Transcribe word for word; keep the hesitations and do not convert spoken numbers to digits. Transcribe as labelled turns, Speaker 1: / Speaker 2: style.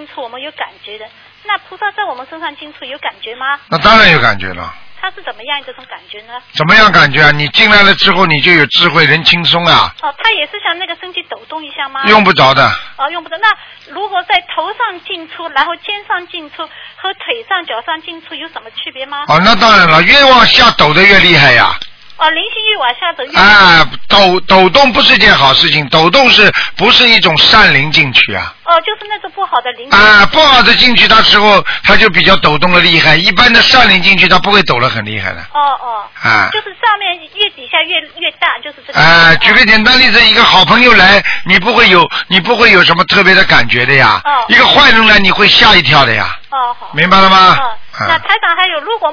Speaker 1: 进出，我们有感觉的。那菩萨在我们身上进出有感觉吗？
Speaker 2: 那当然有感觉了。
Speaker 1: 他是怎么样这种感觉呢？
Speaker 2: 怎么样感觉啊？你进来了之后，你就有智慧，人轻松啊。
Speaker 1: 哦，他也是像那个身体抖动一下吗？
Speaker 2: 用不着的。
Speaker 1: 哦，用不着。那如果在头上进出，然后肩上进出和腿上、脚上进出有什么区别吗？
Speaker 2: 哦，那当然了，越往下抖得越厉害呀。
Speaker 1: 哦，灵性越往下走越
Speaker 2: 啊，抖抖动不是件好事情，抖动是不是一种善灵进去啊？
Speaker 1: 哦，就是那种不好的灵性。
Speaker 2: 啊，不好的进去，它时候它就比较抖动的厉害。一般的善灵进去，它不会抖得很厉害的。
Speaker 1: 哦哦。
Speaker 2: 啊。
Speaker 1: 就是上面越底下越越大，就是这个。
Speaker 2: 啊，举个简单例子，一个好朋友来，你不会有你不会有什么特别的感觉的呀。哦。一个坏人来，你会吓一跳的呀。
Speaker 1: 哦好。
Speaker 2: 明白了吗？
Speaker 1: 哦。那台长还有，如果